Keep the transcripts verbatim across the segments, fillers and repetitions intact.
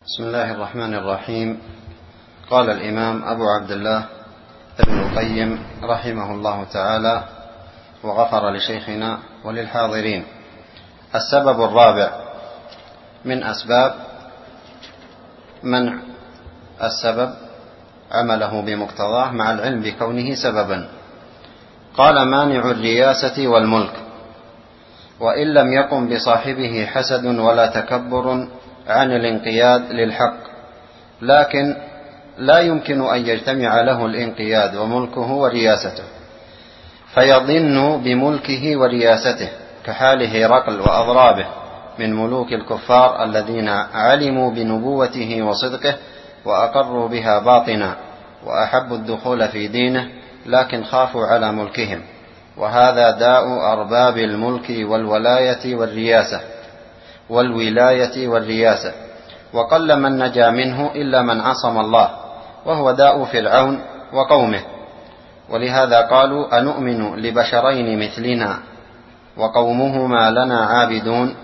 بسم الله الرحمن الرحيم. قال الإمام أبو عبد الله ابن القيم رحمه الله تعالى وغفر لشيخنا وللحاضرين: السبب الرابع من أسباب منع السبب عمله بمقتضاه مع العلم بكونه سببا. قال: مانع الرياسة والملك، وإن لم يقم بصاحبه حسد ولا تكبر عن الانقياد للحق، لكن لا يمكن أن يجتمع له الانقياد وملكه ورياسته، فيضن بملكه ورياسته كحال هرقل وأضرابه من ملوك الكفار الذين علموا بنبوته وصدقه وأقروا بها باطنا وأحبوا الدخول في دينه، لكن خافوا على ملكهم. وهذا داء أرباب الملك والولاية والرياسة والولاية والرياسة، وقل من نجا منه إلا من عصم الله، وهو داء فرعون وقومه. ولهذا قالوا: أنؤمن لبشرين مثلنا وقومهما لنا عابدون،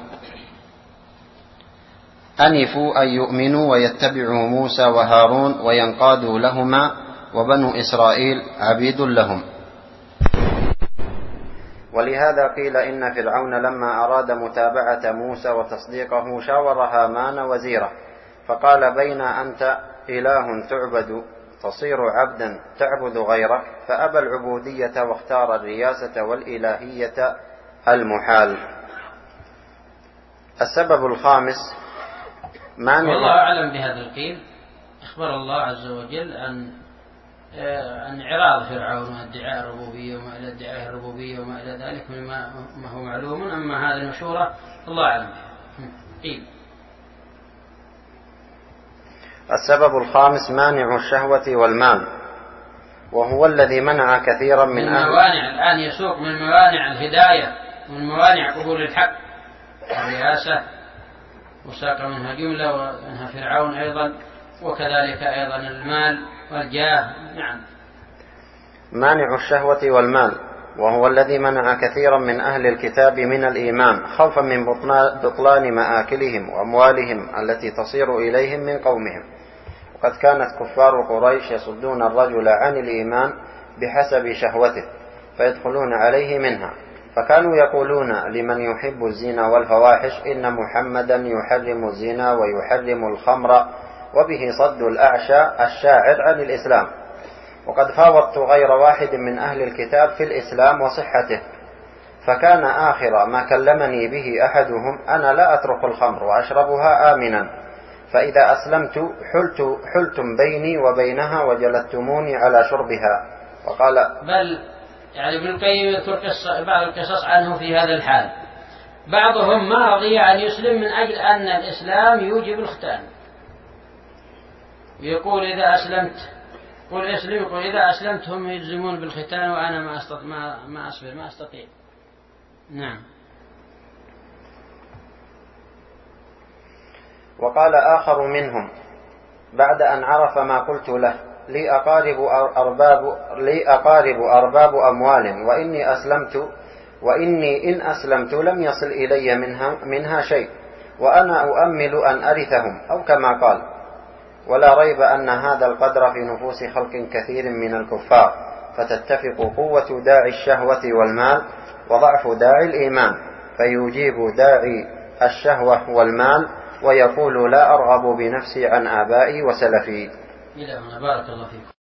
أنفوا أن يؤمنوا ويتبعوا موسى وهارون وينقادوا لهما، وبنو إسرائيل عبيد لهم. ولهذا قيل إن فرعون لما أراد متابعة موسى وتصديقه شاور هامان وزيره، فقال: بين أنت إله تعبد تصير عبدا تعبد غيرك، فأبى العبودية واختار الرياسة والإلهية المحال. السبب الخامس مانع. والله أعلم بهذا القيل. أخبر الله عز وجل أن عن إعراض فرعون وادعاء الربوبية وما إلى ادعاء الربوبية وما إلى ذلك مما هو معلوم، أما هذه المشورة الله أعلم بها. قيل. السبب الخامس مانع الشهوة والمال، وهو الذي منع كثيرا من, من موانع. الآن يسوق من موانع الهداية ومن موانع قبول الحق الرئاسة، وساق منها جملة، ومنها فرعون أيضا، وكذلك أيضا المال والجاه. نعم. مانع الشهوة والمال، وهو الذي منع كثيرا من أهل الكتاب من الإيمان، خوفا من بطلان مآكلهم وأموالهم التي تصير إليهم من قومهم. وقد كانت كفار قريش يصدون الرجل عن الإيمان بحسب شهوته فيدخلون عليه منها، فكانوا يقولون لمن يحب الزنا والفواحش: إن محمدا يحرم الزنا ويحرم الخمر، وبه صد الأعشى الشاعر عن الإسلام. وقد فاوضت غير واحد من أهل الكتاب في الإسلام وصحته، فكان آخر ما كلمني به أحدهم: أنا لا أترك الخمر وأشربها آمنا، فإذا أسلمت حلت حلتم بيني وبينها وجلدتموني على شربها. وقال بل يعني ابن القيم يذكر بعض القصص عنه في هذا الحال. بعضهم ما رضي أن يسلم من أجل أن الإسلام يوجب الختان، يقول إذا أسلمت قل اسلم، يقول إذا أسلمت هم يلزمون بالختان وأنا ما أستطيع ما, ما أصبر ما أستطيع. نعم. وقال آخر منهم بعد أن عرف ما قلت له: لي أقارب أرباب, لي أقارب أرباب أموال، وإني أسلمت وإني إن أسلمت لم يصل إلي منها, منها شيء، وأنا أؤمل أن أرثهم، أو كما قال. ولا ريب أن هذا القدر في نفوس خلق كثير من الكفار، فتتفق قوة داعي الشهوة والمال وضعف داعي الإيمان، فيجيب داعي الشهوة والمال ويقول: لا أرغب بنفسي عن آبائي وسلفي. إلى هنا. بارك الله فيكم.